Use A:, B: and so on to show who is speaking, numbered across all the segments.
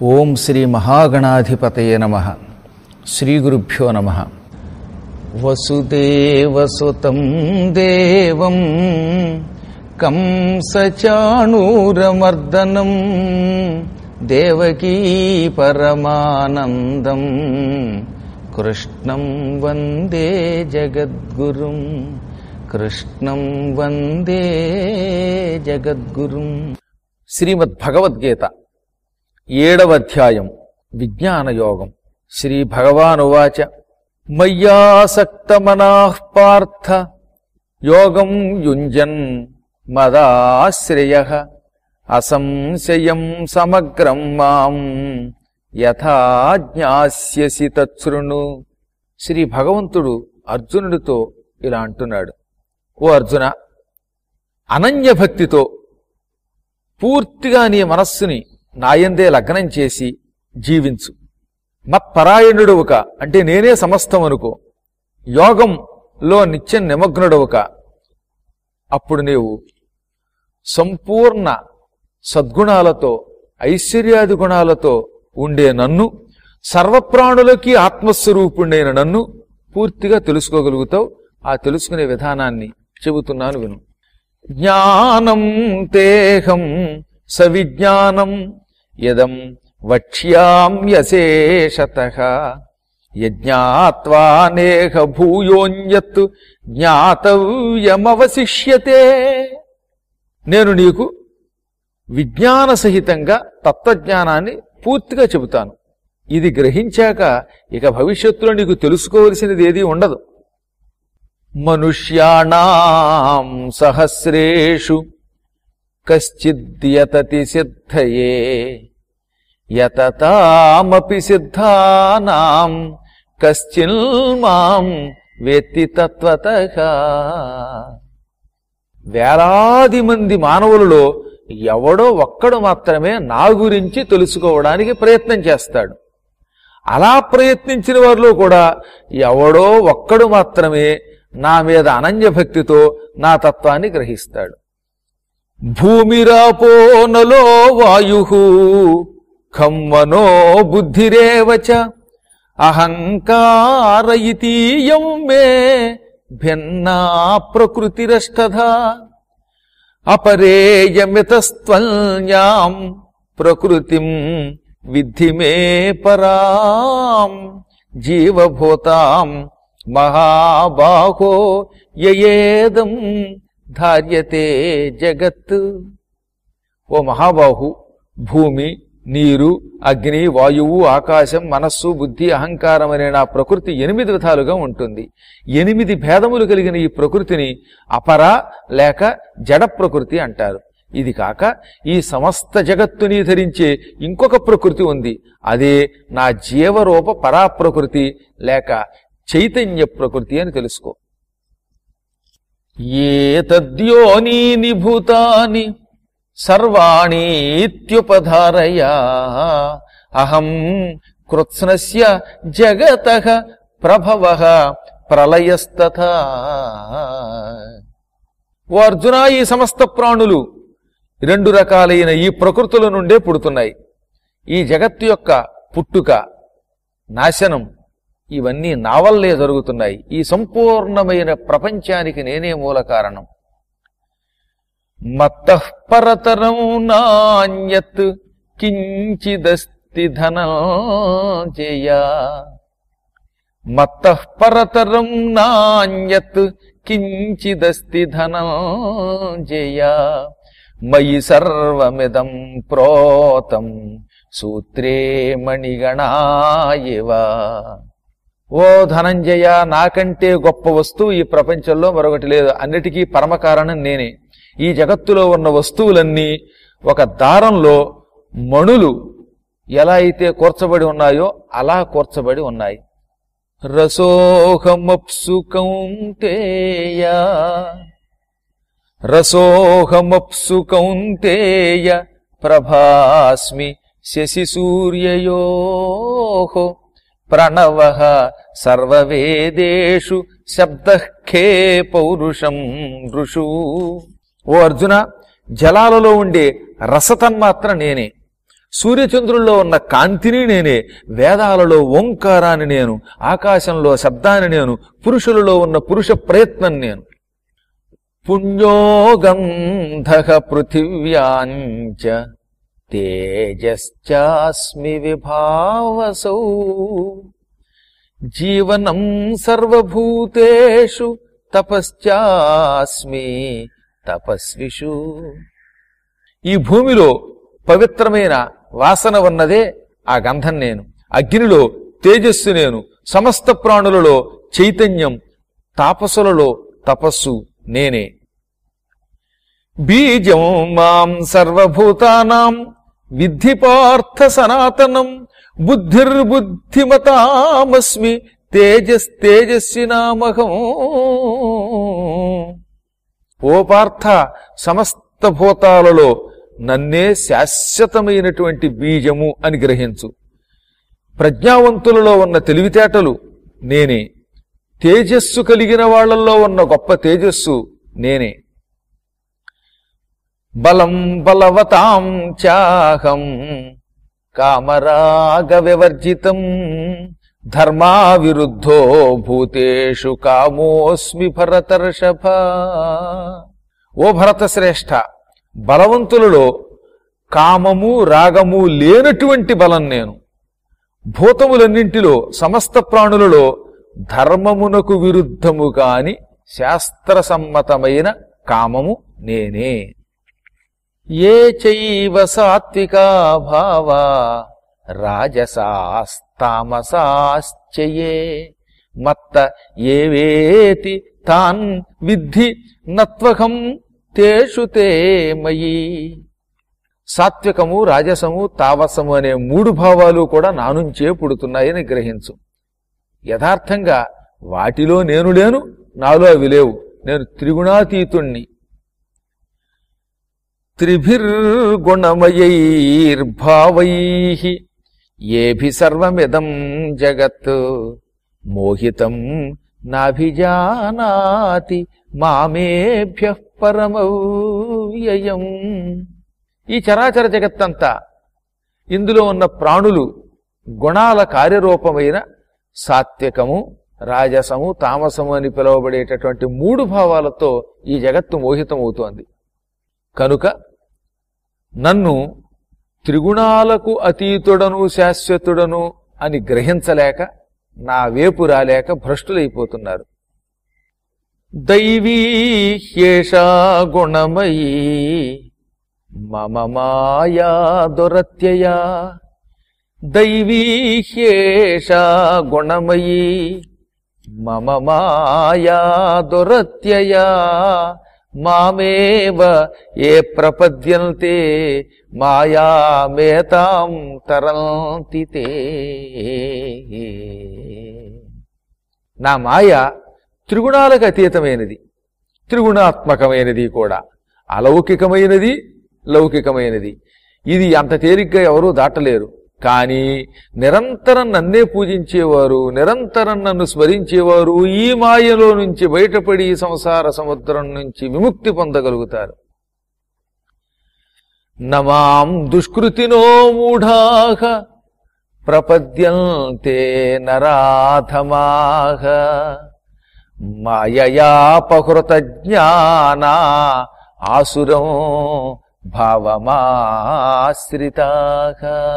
A: ఓం శ్రీ మహాగణాధిపతయే నమః. శ్రీ గురుభ్యో నమః. వసుదేవసుతం దేవం కంసచాణూరమర్దనం దేవకీ పరమానందం కృష్ణం వందే జగద్గురుం. కృష్ణం వందే జగద్గురుం. శ్రీమద్భగవద్గీత 7వ అధ్యాయం విజ్ఞానయోగం. శ్రీ భగవానువాచ మయ్యాసక్తమనాః పార్థ యోగం యుంజన్ మదాశ్రయః అసంశయం సమగ్రం మాం యథా జ్ఞాస్యసి తచ్ఛృణు. శ్రీ భగవంతుడు అర్జునుడితో ఇలా అంటున్నాడు, ఓ అర్జున, అనన్యభక్తితో పూర్తిగా నీ మనస్సుని నాయందే లగ్నం చేసి జీవించు. మత్పరాయణుడువుక అంటే నేనే సమస్తం అనుకో. యోగంలో నిత్యం నిమగ్నుడవుక. అప్పుడు నీవు సంపూర్ణ సద్గుణాలతో ఐశ్వర్యాది గుణాలతో ఉండే నన్ను, సర్వప్రాణులకి ఆత్మస్వరూపుణ్ణైన నన్ను పూర్తిగా తెలుసుకోగలుగుతావు. ఆ తెలుసుకునే విధానాన్ని చెబుతున్నాను విను. జ్ఞానం తేహం సవిజ్ఞానం యదం వక్ష్యామ్యశేషతః యజ్ఞాత్వా నేహ భూయోన్యత్ జ్ఞాతవ్యమవశిష్యతే. నేను నీకు విజ్ఞాన సహితంగా తత్వజ్ఞానాన్ని పూర్తిగా చెబుతాను. ఇది గ్రహించాక ఇక భవిష్యత్తులో నీకు తెలుసుకోవలసినది ఏదీ ఉండదు. మనుష్యాణాం సహస్రేషు కశ్చిద్యతతి సిద్ధయే యతతామపి సిద్ధానాం కశ్చిన్ మాం వేత్తి తత్వతః. వేలాది మంది మానవులలో ఎవడో ఒక్కడు మాత్రమే నా గురించి తెలుసుకోవడానికి ప్రయత్నం చేస్తాడు. అలా ప్రయత్నించిన వారిలో కూడా ఎవడో ఒక్కడు మాత్రమే నా మీద అనన్యభక్తితో నా తత్వాన్ని గ్రహిస్తాడు. భూమిరాపో నలో వాయుః ఖం మనో బుద్ధిరేవచ అహంకార ఇతీయం మే భిన్నా ప్రకృతిరష్టధా అపరేయమితస్త్వన్యాం ప్రకృతిం విద్ధి మే పరాం జీవభూతాం మహాబాహో యయేదం ధార్యతే జగత్. ఓ మహాబాహు, భూమి, నీరు, అగ్ని, వాయువు, ఆకాశం, మనస్సు, బుద్ధి, అహంకారం అనే నా ప్రకృతి 8 విధాలుగా ఉంటుంది. 8 భేదములు కలిగిన ఈ ప్రకృతిని అపర లేక జడ ప్రకృతి అంటారు. ఇది కాక ఈ సమస్త జగత్తుని ధరించే ఇంకొక ప్రకృతి ఉంది. అదే నా జీవరూప పరాప్రకృతి లేక చైతన్య ప్రకృతి అని తెలుసుకో. ఏతద్యోనీని భూతాని సర్వాణీత్యుపధారయ అహం కృత్స్నస్య జగతః ప్రభవః ప్రళయస్తథా. ఓ అర్జున, ఈ సమస్త ప్రాణులు 2 రకాలైన ఈ ప్రకృతుల నుండే పుడుతున్నాయి. ఈ జగత్తు యొక్క పుట్టుక, నాశనం ఇవన్నీ నా వల్లే జరుగుతున్నాయి. ఈ సంపూర్ణమైన ప్రపంచానికి నేనే మూల కారణం. మత్తః పరతరం నాన్యత్ కించిదస్తి ధనంజయ. మత్తః పరతరం నాన్యత్ కించిదస్తి ధనంజయ మయి సర్వమిదం ప్రోతం సూత్రే మణిగణా ఇవ. ఓ ధనంజయ, నాకంటే గొప్ప వస్తువు ఈ ప్రపంచంలో మరొకటి లేదు. అన్నిటికీ పరమకారణం నేనే. ఈ జగత్తులో ఉన్న వస్తువులన్నీ ఒక దారంలో మణులు ఎలా అయితే కూర్చబడి ఉన్నాయో అలా కూర్చబడి ఉన్నాయి. రసోహమప్సు కౌంతేయ రసోహమప్సు కౌంతేయ ప్రభాస్మి శశి సూర్యయోః ప్రణవః సర్వవేదేషు శబ్దః ఖే పౌరుషం ఋషు. ఓ అర్జున, జలాలలో ఉండే రసతన్మాత్ర నేనే, సూర్యచంద్రుల్లో ఉన్న కాంతిని నేనే, వేదాలలో ఓంకారాన్ని నేను, ఆకాశంలో శబ్దాన్ని నేను, పురుషులలో ఉన్న పురుష ప్రయత్నం నేను. పుణ్యోగంధః పృథివ్యాంచ తేజశ్చాస్మి విభావసౌ జీవనం సర్వభూతేషు తపశ్చాస్మి తపస్విషు. ఈ భూమిలో పవిత్రమైన వాసన ఉన్నదే ఆ గంధం నేను, అగ్నిలో తేజస్సు నేను, సమస్త ప్రాణులలో చైతన్యం, తాపసులలో తపస్సు నేనే. బీజం మాం సర్వభూతానాం విద్ధి పార్థ సనాతనం బుద్ధిర్బుద్ధిమతామస్మి తేజస్తేజస్వినామహం. ఓ పార్థ, సమస్త భూతాలలో నన్నే శాశ్వతమైనటువంటి బీజము అని గ్రహించు. ప్రజ్ఞావంతులలో ఉన్న తెలివితేటలు నేనే, తేజస్సు కలిగిన వాళ్లలో ఉన్న గొప్ప తేజస్సు నేనే. బలం బలవతాం చాహం కామరాగ వివర్జితం ధర్మా విరుద్ధో భూతేషు కామోస్మి భరతర్షభ. ఓ భరతశ్రేష్ఠ, బలవంతులలో కామము రాగము లేనటువంటి బలం నేను. భూతములన్నింటిలో సమస్త ప్రాణులలో ధర్మమునకు విరుద్ధము కాని శాస్త్రసమ్మతమైన కామము నేనే. ఏ చైవ సాత్వికా భావా రాజసాస్తామసాశ్చయే మత్త ఏవేతి తాన్ విద్ధి నత్వహం తేషు తే మయి. సాత్వికము, రాజసము, తామసము అనే మూడు భావాలు కూడా నా నుంచే పుడుతున్నాయని గ్రహించు. యథార్థంగా వాటిలో నేను లేను, నాలో అవి లేవు. నేను త్రిగుణాతీతుణ్ణి. త్రిభిర్గుణమయైర్భావైః ఏభి సర్వమిదం జగత్ మోహితం నాభిజానాతి మామేభ్యః పరమవ్యయం. ఈ చరాచర జగత్తంతా, ఇందులో ఉన్న ప్రాణులు గుణాల కార్యరూపమైన సాత్వికము, రాజసము, తామసము అని పిలువబడేటటువంటి మూడు భావాలతో ఈ జగత్తు మోహితమవుతోంది. కనుక నన్ను త్రిగుణాలకు అతీతుడను శాశ్వతుడను అని గ్రహించలేక, నా వేపు రాలేక భ్రష్టులైపోతున్నారు. దైవీ హ్యేషా గుణమయీ మమ మాయా దురత్యయా. దైవీ హ్యేషా గుణమయీ మమ మాయా దురత్యయా మామేవ ఏ ప్రపద్యంతే మాయామేతాం తరంతి తే. నా మాయ త్రిగుణాలకు అతీతమైనది, త్రిగుణాత్మకమైనది కూడా. అలౌకికమైనది, లౌకికమైనది. ఇది అంత తేలిగ్గా ఎవరూ దాటలేరు. కానీ నిరంతరం నన్నే పూజించేవారు, నిరంతరం నన్ను స్మరించేవారు ఈ మాయలో నుంచి బయటపడి సంసార సముద్రం నుంచి విముక్తి పొందగలుగుతారు. నమాం దుష్కృతినో మూఢాః ప్రపద్యంతే నరాధమాః మాయయాపహృత జ్ఞానా ఆసురం భావమాశ్రితాః.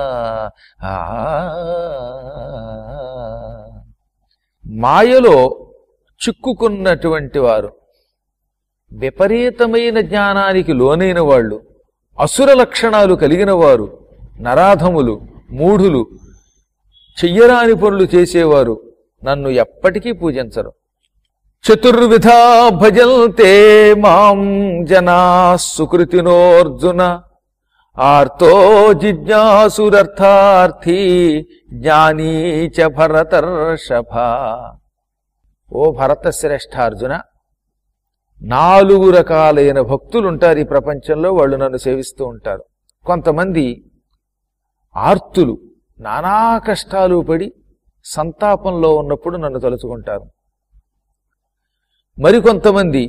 A: మాయలో చిక్కుకున్నటువంటి వారు, విపరీతమైన జ్ఞానానికి లోనైన వాళ్ళు, అసుర లక్షణాలు కలిగిన వారు, నరాధములు, మూఢులు, చెయ్యరాని పనులు చేసేవారు నన్ను ఎప్పటికీ పూజించరు. చతుర్విధా భజంతే మాం జనా సుకృతినోర్జున ఆర్తో జిజ్ఞాసురర్థార్థీ జ్ఞానీ చ భరతర్షభ. ఓ భరతశ్రేష్ఠార్జున, 4 రకాలైన భక్తులుంటారు ఈ ప్రపంచంలో. వాళ్ళు నన్ను సేవిస్తూ ఉంటారు. కొంతమంది ఆర్తులు, నానా కష్టాలు పడి సంతాపంలో ఉన్నప్పుడు నన్ను తలుచుకుంటారు. మరికొంతమంది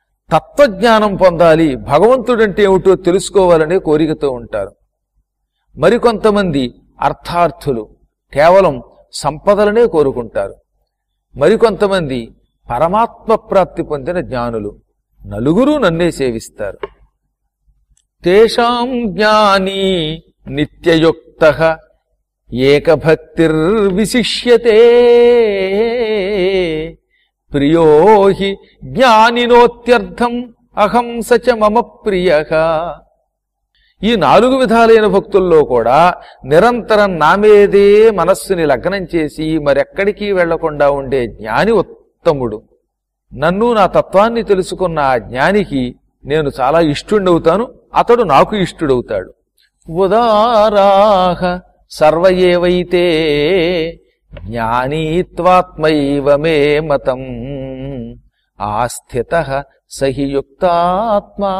A: తత్వజ్ఞానం పొందాలి, భగవంతుడంటే ఏమిటో తెలుసుకోవాలనే కోరికతో ఉంటారు. మరికొంతమంది అర్థార్థులు, కేవలం సంపదలనే కోరుకుంటారు. మరికొంతమంది పరమాత్మ ప్రాప్తి పొందిన జ్ఞానులు. నలుగురు నన్నే సేవిస్తారు. తేషాం జ్ఞానీ నిత్యయుక్తః ఏకభక్తిర్విశిష్యతే ప్రియో హి జ్ఞానినోత్యర్థం అహం సచ మమ ప్రియః. ఈ 4 విధాలైన భక్తుల్లో కూడా నిరంతరం నామేదే మనస్సుని లగ్నం చేసి మరెక్కడికి వెళ్లకుండా ఉండే జ్ఞాని ఉత్తముడు. నన్ను, నా తత్వాన్ని తెలుసుకున్న ఆ జ్ఞానికి నేను చాలా ఇష్టుడవుతాను, అతడు నాకు ఇష్టుడవుతాడు. ఉదారాహ సర్వ ఏవైతే జ్ఞానీత్వాత్మైవ మే మతం ఆస్థితః సహి యుక్తాత్మా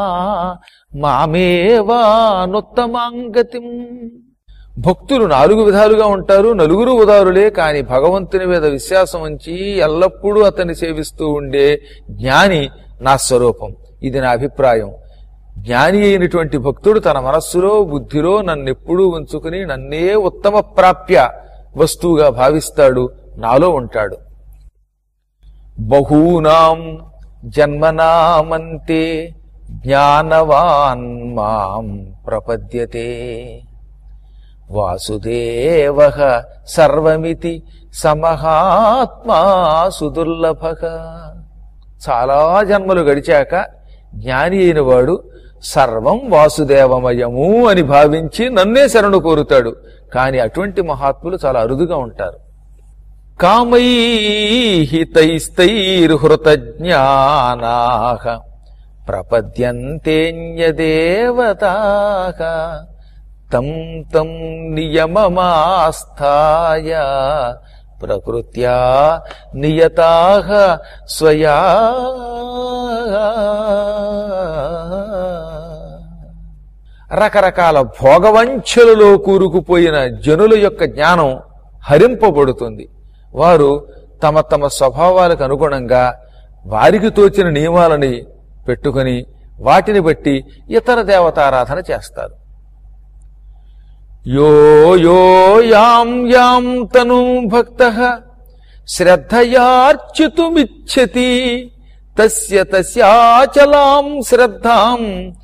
A: మామేవానుత్తమాంగతిం. భక్తులు 4 విధాలుగా ఉంటారు. నలుగురు ఉదారులే. కాని భగవంతుని మీద విశ్వాసం ఉంచి ఎల్లప్పుడూ అతన్ని సేవిస్తూ ఉండే జ్ఞాని నా స్వరూపం. ఇది నా అభిప్రాయం. జ్ఞాని అయినటువంటి భక్తుడు తన మనస్సులో, బుద్ధిలో నన్నెప్పుడూ ఉంచుకుని నన్నే ఉత్తమ ప్రాప్య వస్తువుగా భావిస్తాడు, నాలో ఉంటాడు. బహూనాం జన్మనామంతే జ్ఞానవాన్ మాం ప్రపద్యతే వాసుదేవః సర్వమితి సమహాత్మా సుదుర్లభః. చాలా జన్మలు గడిచాక జ్ఞాని అయిన వాడు సర్వం వాసుదేవమయము అని భావించి నన్నే శరణు కోరుతాడు. కాని అటువంటి మహాత్ములు చాలా అరుదుగా ఉంటారు. కామైహితైస్తైర్హృతజ్ఞానాః ప్రపద్యంతేన్యదేవతాః తం తం నియమమాస్థాయ ప్రకృత్యా నియతాః స్వయా. రకరకాల భోగవంచలలో కూరుకుపోయిన జనుల యొక్క జ్ఞానం హరింపబడుతుంది. వారు తమ తమ స్వభావాలకు అనుగుణంగా వారికి తోచిన నియమాలని పెట్టుకుని వాటిని బట్టి ఇతర దేవతారాధన చేస్తారు. యో యో యాం యాం తను భక్తః శ్రద్ధయార్చితుమిచ్చతి తస్య తస్యాచలాం శ్రద్ధాం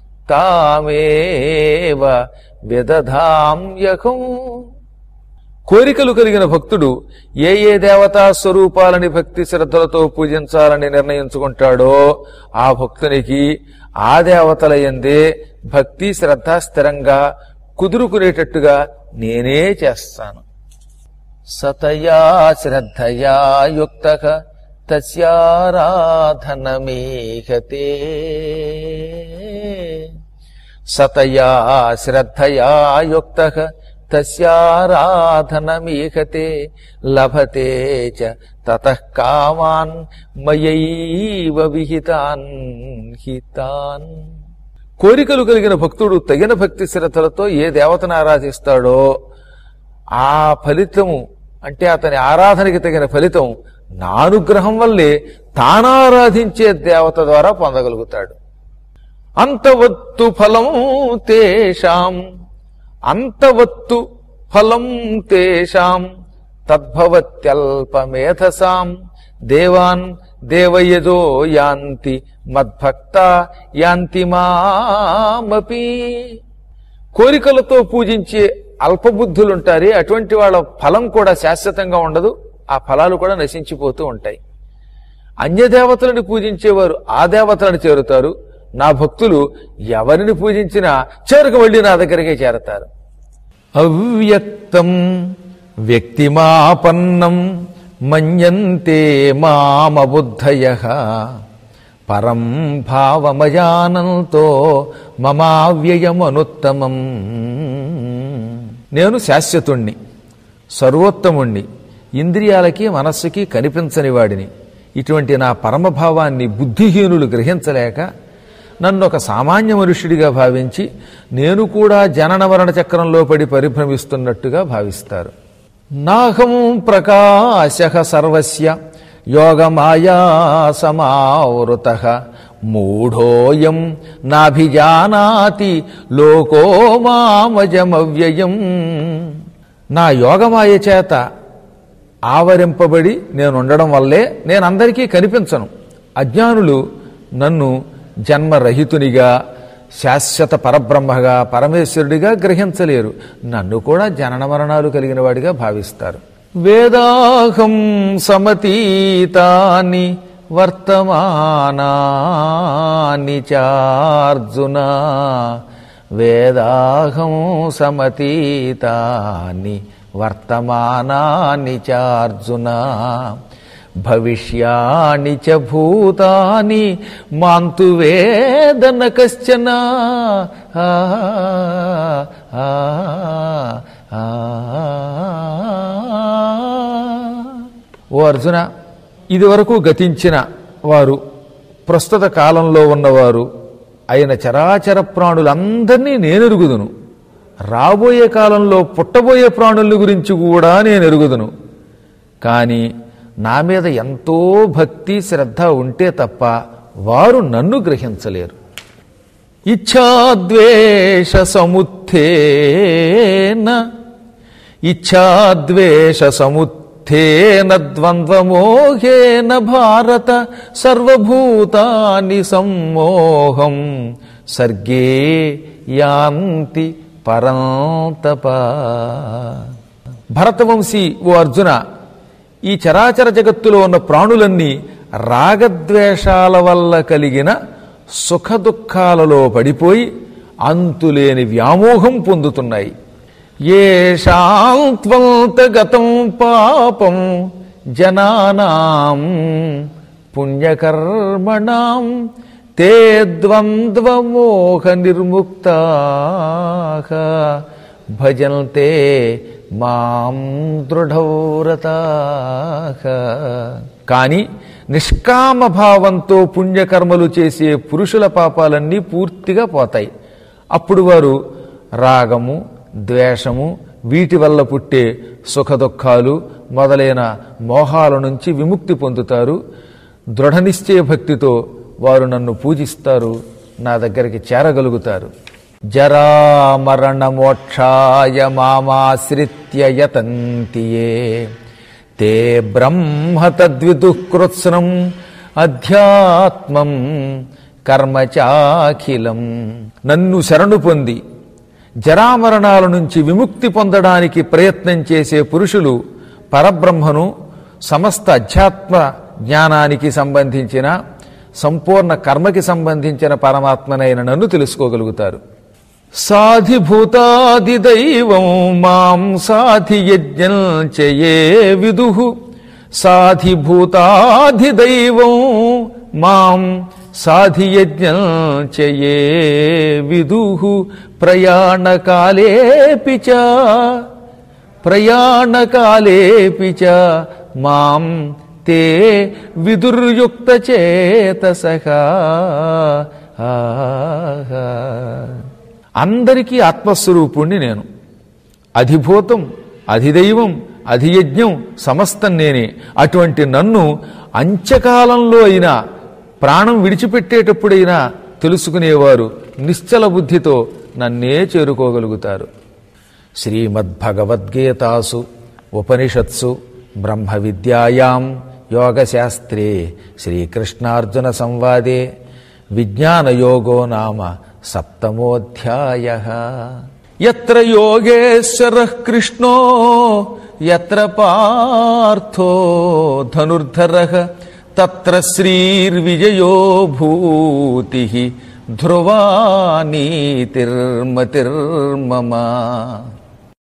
A: తామేవ విదధామ్యహం. కోరికలు కలిగిన భక్తుడు ఏ ఏ దేవతా స్వరూపాలని భక్తి శ్రద్ధలతో పూజించాలని నిర్ణయించుకుంటాడో ఆ భక్తునికి ఆ దేవతల యందే భక్తి శ్రద్ధ స్థిరంగా కుదురుకునేటట్టుగా నేనే చేస్తాను. సతయా శ్రద్ధయా యుక్తః తస్యారాధనమీహతే సతయా శ్రద్ధయా యుక్తః తస్యారాధనమీహతే లభతే చ తతః కామాన్ మయైవ విహితాన్ హితాన్. కోరికలు కలిగిన భక్తుడు తగిన భక్తి శ్రద్ధలతో ఏ దేవతను ఆరాధిస్తాడో ఆ ఫలితము, అంటే అతని ఆరాధనకి తగిన ఫలితం నా అనుగ్రహం వల్లే తానారాధించే దేవత ద్వారా పొందగలుగుతాడు. అంతవత్తు ఫలం తేషాం అంతవత్తు ఫలం తేషాం తద్భవత్యల్పమేధసాం దేవాన్ దేవయజో యాంతి మద్భక్త యాంతి మామపి. కోరికలతో పూజించే అల్పబుద్ధులుంటారే అటువంటి వాళ్ళ ఫలం కూడా శాశ్వతంగా ఉండదు. ఆ ఫలాలు కూడా నశించిపోతూ ఉంటాయి. అన్యదేవతలను పూజించేవారు ఆ దేవతలను చేరుతారు. నా భక్తులు ఎవరిని పూజించినా చివరికి మళ్ళీ నా దగ్గరికే చేరతారు. అవ్యక్తం వ్యక్తిమాపన్నం మన్యంతే మామబుద్ధయః పరం భావమజానంతో మమావ్యయమనుత్తమం. నేను శాశ్వతుణ్ణి, సర్వోత్తముణ్ణి, ఇంద్రియాలకి మనస్సుకి కనిపించని వాడిని. ఇటువంటి నా పరమభావాన్ని బుద్ధిహీనులు గ్రహించలేక నన్ను ఒక సామాన్య మనుష్యుడిగా భావించి నేను కూడా జనన మరణ చక్రంలో పడి పరిభ్రమిస్తున్నట్టుగా భావిస్తారు. నాహం ప్రకాశః సర్వస్య యోగమాయా సమావృతః మూఢోయం నాభిజానాతి లోకో మామజమవ్యయం. నా యోగమాయ చేత ఆవరింపబడి నేనుండడం వల్లే నేనందరికీ కనిపించను. అజ్ఞానులు నన్ను జన్మరహితునిగా, శాశ్వత పరబ్రహ్మగా, పరమేశ్వరుడిగా గ్రహించలేరు. నన్ను కూడా జనన మరణాలు కలిగిన వాడిగా భావిస్తారు. వేదాహం సమతీతాని వర్తమానాని చార్జున, వేదాహం సమతీతాని వర్తమానాని చార్జున, భవిష్యాని చ భూతాని మాంతు వేదన కశ్చన. ఓ అర్జున, ఇదివరకు గతించిన వారు, ప్రస్తుత కాలంలో ఉన్నవారు అయిన చరాచర ప్రాణులందరినీ నేనెరుగుదును. రాబోయే కాలంలో పుట్టబోయే ప్రాణుల గురించి కూడా నేనెరుగుదును. కానీ నా మీద ఎంతో భక్తి శ్రద్ధ ఉంటే తప్ప వారు నన్ను గ్రహించలేరు. ఇచ్ఛాద్వేష సముత్థేన ద్వంద్వమోహేన భారత సర్వభూతాని సమ్మోహం సర్గే యాంతి పరంతప. భరతవంశీ ఓ అర్జున, ఈ చరాచర జగత్తులో ఉన్న ప్రాణులన్నీ రాగద్వేషాల వల్ల కలిగిన సుఖదుఖాలలో పడిపోయి అంతులేని వ్యామోహం పొందుతున్నాయి. యేషాంత్వంతగతం పాపం జనానాం పుణ్యకర్మణాం తే ద్వంద్వమోహ నిర్ముక్తాః భజంతే మాం దృఢవ్రతాః. కానీ నిష్కామ భావంతో పుణ్యకర్మలు చేసే పురుషుల పాపాలన్నీ పూర్తిగా పోతాయి. అప్పుడు వారు రాగము, ద్వేషము, వీటి వల్ల పుట్టే సుఖదుఖాలు మొదలైన మోహాల నుంచి విముక్తి పొందుతారు. దృఢనిశ్చయ భక్తితో వారు నన్ను పూజిస్తారు, నా దగ్గరికి చేరగలుగుతారు. జరామరణ మోక్షాయ మామాశ్రిత్య యతంతి యే తే బ్రహ్మ తద్విదుః కృత్స్నం అధ్యాత్మం కర్మ చాఖిలం. నన్ను శరణు పొంది జరామరణాల నుంచి విముక్తి పొందడానికి ప్రయత్నం చేసే పురుషులు పరబ్రహ్మను, సమస్త అధ్యాత్మ జ్ఞానానికి సంబంధించిన, సంపూర్ణ కర్మకి సంబంధించిన పరమాత్మనైన నన్ను తెలుసుకోగలుగుతారు. సాధిభూతాదిదైవం మాం సాధియజ్ఞం చయే విదుః, సాధిభూతాదిదైవం మాం సాధియజ్ఞం చయే విదుః ప్రయాణకాలేపి చ మాం తే విదుర్యుక్త చేతసః. అందరికీ ఆత్మస్వరూపుణ్ణి నేను. అధిభూతం, అధిదైవం, అధియజ్ఞం సమస్తం నేనే. అటువంటి నన్ను అంత్యకాలంలో అయినా, ప్రాణం విడిచిపెట్టేటప్పుడైనా తెలుసుకునేవారు నిశ్చల బుద్ధితో నన్నే చేరుకోగలుగుతారు. శ్రీమద్భగవద్గీతాసు ఉపనిషత్సు బ్రహ్మ విద్యాయాం యోగశాస్త్రే శ్రీకృష్ణార్జున సంవాదే విజ్ఞానయోగో నామ సప్తమోధ్యాయః. యత్ర యోగేశ్వరః కృష్ణో యత్ర పార్థో ధనుర్ధరః తత్ర శ్రీర్విజయో భూతిః ధ్రువా నీతిర్మతిర్మమ.